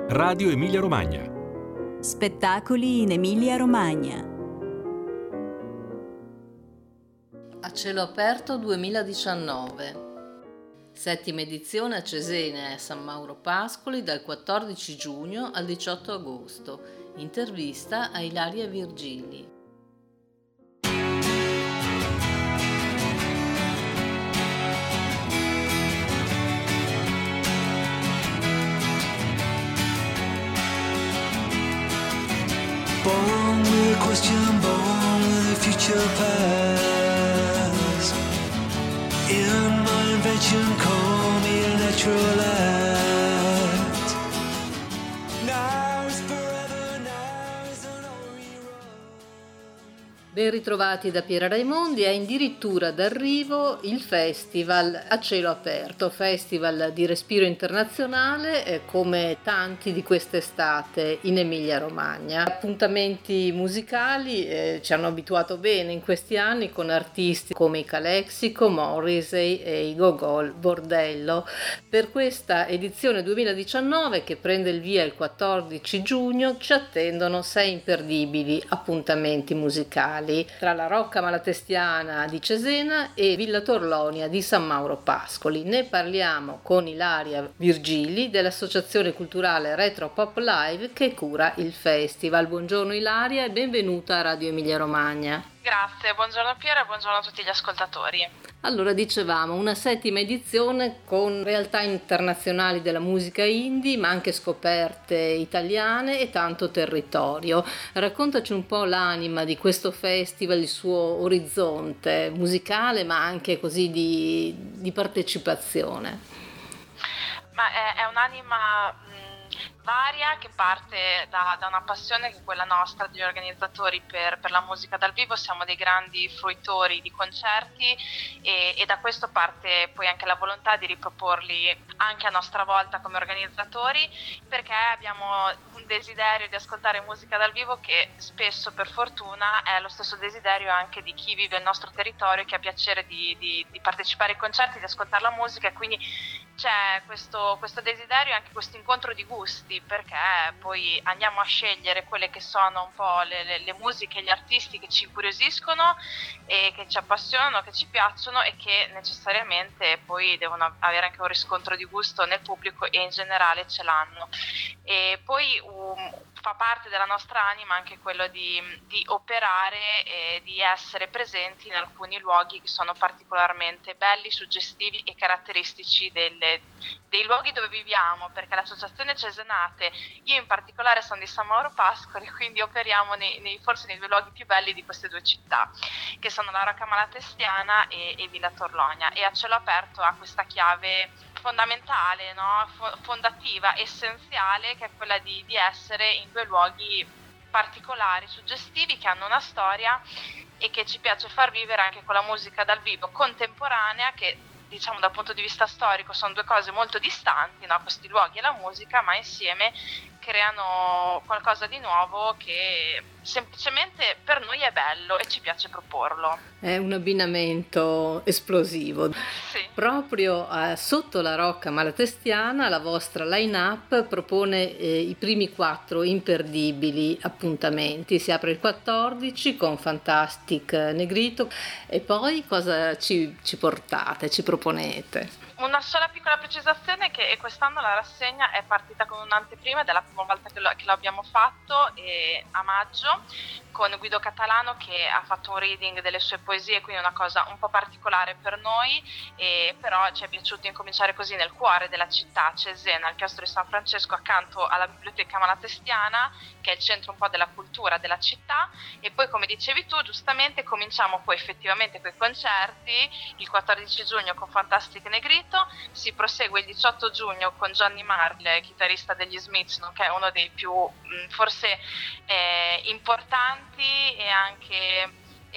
Radio Emilia Romagna. Spettacoli in Emilia Romagna. A cielo aperto 2019. Settima edizione a Cesena e a San Mauro Pascoli dal 14 giugno al 18 agosto. Intervista a Ilaria Virgili. Born with a question, born with a future past. In my invention, call me a natural act. Now is forever, now is an Ben ritrovati da Piera Raimondi. È addirittura d'arrivo il festival a cielo aperto, festival di respiro internazionale come tanti di quest'estate in Emilia Romagna. Appuntamenti musicali ci hanno abituato bene in questi anni con artisti come i Calexico, Morrissey e i Gogol Bordello. Per questa edizione 2019, che prende il via il 14 giugno, ci attendono 6 imperdibili appuntamenti musicali tra la Rocca Malatestiana di Cesena e Villa Torlonia di San Mauro Pascoli. Ne parliamo con Ilaria Virgili dell'Associazione Culturale Retro Pop Live che cura il festival. Buongiorno Ilaria e benvenuta a Radio Emilia Romagna. Grazie, buongiorno Piera e buongiorno a tutti gli ascoltatori. Allora, dicevamo, una settima edizione con realtà internazionali della musica indie, ma anche scoperte italiane e tanto territorio. Raccontaci un po' l'anima di questo festival, il suo orizzonte musicale, ma anche così di partecipazione. Ma è un'anima varia che parte da una passione che è quella nostra degli organizzatori per la musica dal vivo. Siamo dei grandi fruitori di concerti e da questo parte poi anche la volontà di riproporli anche a nostra volta come organizzatori, perché abbiamo un desiderio di ascoltare musica dal vivo che spesso, per fortuna, è lo stesso desiderio anche di chi vive il nostro territorio, che ha piacere di partecipare ai concerti, di ascoltare la musica, e quindi c'è questo desiderio e anche questo incontro di gusti, perché poi andiamo a scegliere quelle che sono un po' le musiche, gli artisti che ci incuriosiscono e che ci appassionano, che ci piacciono e che necessariamente poi devono avere anche un riscontro di gusto nel pubblico e in generale ce l'hanno. E poi fa parte della nostra anima anche quello di operare e di essere presenti in alcuni luoghi che sono particolarmente belli, suggestivi e caratteristici dei luoghi dove viviamo, perché l'associazione Cesenate, io in particolare sono di San Mauro Pascoli, quindi operiamo forse nei due luoghi più belli di queste due città, che sono la Rocca Malatestiana e Villa Torlonia, e a cielo aperto ha questa chiave fondamentale, no? Fondativa, essenziale, che è quella di essere in due luoghi particolari, suggestivi, che hanno una storia e che ci piace far vivere anche con la musica dal vivo contemporanea, che diciamo dal punto di vista storico sono due cose molto distanti, no? Questi luoghi e la musica, ma insieme creano qualcosa di nuovo che semplicemente per noi è bello e ci piace proporlo. È un abbinamento esplosivo. Sì. Proprio sotto la Rocca Malatestiana la vostra line-up propone i primi 4 imperdibili appuntamenti. Si apre il 14 con Fantastic Negrito e poi cosa ci portate, ci proponete? Una sola piccola precisazione, che quest'anno la rassegna è partita con un'anteprima, ed è la prima volta che lo abbiamo fatto, a maggio, con Guido Catalano, che ha fatto un reading delle sue poesie, quindi una cosa un po' particolare per noi, però ci è piaciuto incominciare così nel cuore della città, Cesena, al chiostro di San Francesco, accanto alla Biblioteca Malatestiana, che è il centro un po' della cultura della città, e poi, come dicevi tu, giustamente cominciamo poi effettivamente coi concerti, il 14 giugno con Fantastic Negrito, si prosegue il 18 giugno con Johnny Marr, chitarrista degli Smiths, che è uno dei più forse importanti e anche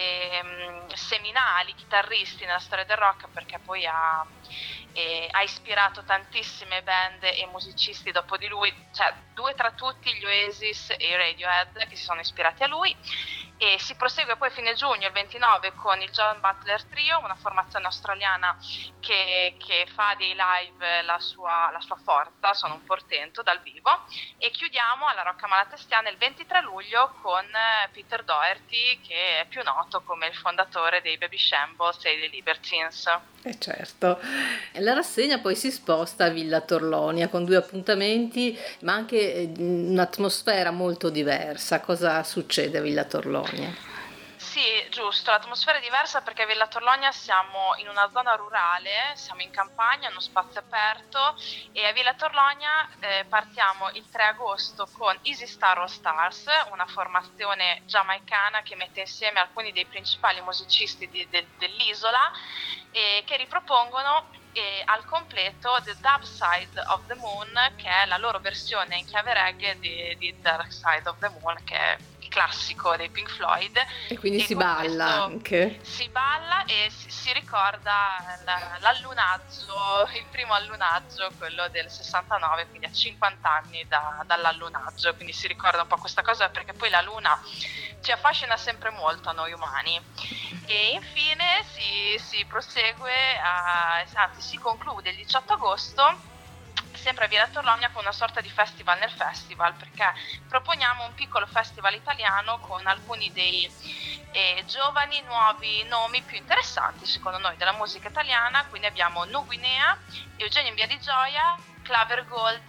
seminali chitarristi nella storia del rock, perché poi ha ispirato tantissime band e musicisti dopo di lui, cioè 2 tra tutti, gli Oasis e i Radiohead, che si sono ispirati a lui. e si prosegue poi fine giugno, il 29, con il John Butler Trio, una formazione australiana che fa dei live la sua forza, sono un portento dal vivo, e chiudiamo alla Rocca Malatestiana il 23 luglio con Peter Doherty, che è più noto come il fondatore dei Baby Shambles e dei Libertines. Certo. La rassegna poi si sposta a Villa Torlonia con 2 appuntamenti, ma anche un'atmosfera molto diversa. Cosa succede a Villa Torlonia? Sì, giusto, l'atmosfera è diversa perché a Villa Torlonia siamo in una zona rurale, siamo in campagna, in uno spazio aperto, e a Villa Torlonia partiamo il 3 agosto con Easy Star All Stars, una formazione giamaicana che mette insieme alcuni dei principali musicisti dell'isola, che ripropongono al completo The Dark Side of the Moon, che è la loro versione in chiave reggae di Dark Side of the Moon, che è il classico dei Pink Floyd. E quindi si balla anche. Si balla e si ricorda l'allunaggio, il primo allunaggio, quello del 69, quindi a 50 anni dall'allunaggio, quindi si ricorda un po' questa cosa, perché poi la luna ci affascina sempre molto a noi umani. E infine si prosegue, anzi si conclude il 18 agosto sempre a Villa Torlonia con una sorta di festival nel festival, perché proponiamo un piccolo festival italiano con alcuni dei giovani nuovi nomi più interessanti secondo noi della musica italiana. Quindi abbiamo Nu Guinea, Eugenio in Via di Gioia, Claver Gold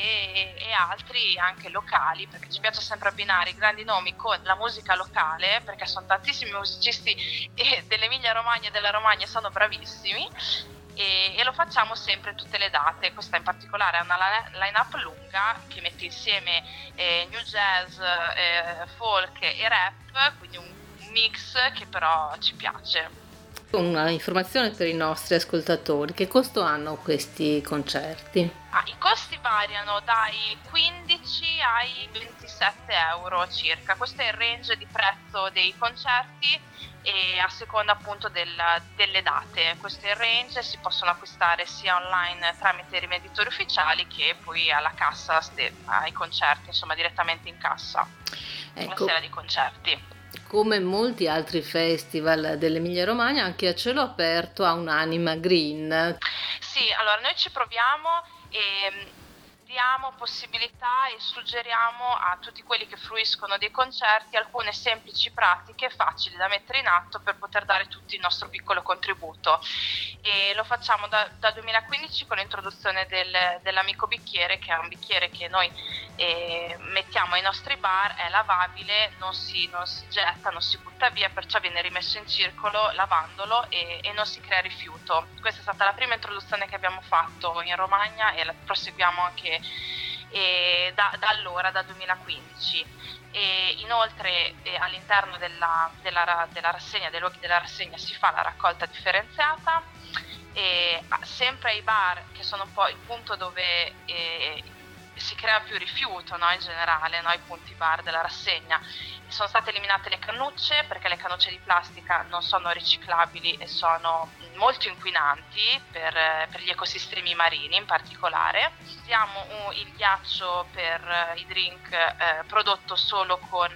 e altri anche locali, perché ci piace sempre abbinare i grandi nomi con la musica locale, perché sono tantissimi musicisti dell'Emilia Romagna e della Romagna, sono bravissimi, e lo facciamo sempre tutte le date. Questa in particolare è una line-up lunga che mette insieme new jazz, folk e rap, quindi un mix che però ci piace. Una informazione per i nostri ascoltatori: che costo hanno questi concerti? I costi variano dai 15 ai 27 euro circa, questo è il range di prezzo dei concerti, e a seconda appunto delle date. Questo è il range, si possono acquistare sia online tramite i rivenditori ufficiali che poi alla cassa, ai concerti, insomma direttamente in cassa, la sera di concerti. Come molti altri festival dell'Emilia Romagna, anche a cielo aperto ha un'anima green. Sì, allora noi ci proviamo e diamo possibilità e suggeriamo a tutti quelli che fruiscono dei concerti alcune semplici pratiche facili da mettere in atto per poter dare tutti il nostro piccolo contributo, e lo facciamo da 2015 con l'introduzione dell'amico bicchiere, che è un bicchiere che noi mettiamo ai nostri bar, è lavabile, non si getta, non si butta via, perciò viene rimesso in circolo lavandolo e non si crea rifiuto. Questa è stata la prima introduzione che abbiamo fatto in Romagna e la proseguiamo anche da allora, da 2015. E inoltre all'interno della rassegna, dei luoghi della rassegna, si fa la raccolta differenziata, sempre ai bar, che sono un po' il punto dove si crea più rifiuto, no, in generale, no, i punti bar della rassegna. Sono state eliminate le cannucce, perché le cannucce di plastica non sono riciclabili e sono molto inquinanti per gli ecosistemi marini in particolare. Usiamo il ghiaccio per i drink prodotto solo con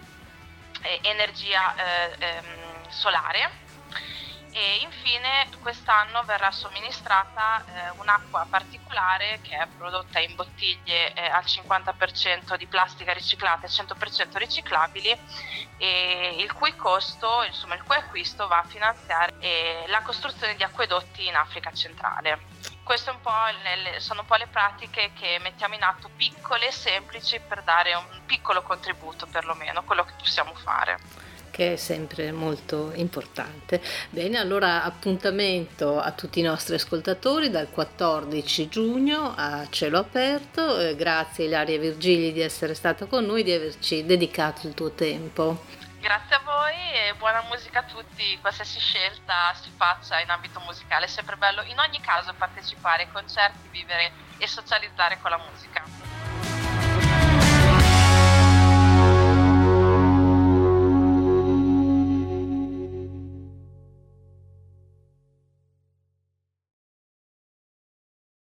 energia solare. E infine quest'anno verrà somministrata un'acqua particolare che è prodotta in bottiglie al 50% di plastica riciclata e 100% riciclabili, e il cui costo, insomma il cui acquisto va a finanziare la costruzione di acquedotti in Africa centrale. Queste sono un po' le pratiche che mettiamo in atto, piccole e semplici, per dare un piccolo contributo, perlomeno quello che possiamo fare, che è sempre molto importante. Bene, allora appuntamento a tutti i nostri ascoltatori dal 14 giugno a cielo aperto. Grazie Ilaria Virgili di essere stata con noi, di averci dedicato il tuo tempo. Grazie a voi e buona musica a tutti, qualsiasi scelta si faccia in ambito musicale, è sempre bello in ogni caso partecipare ai concerti, vivere e socializzare con la musica.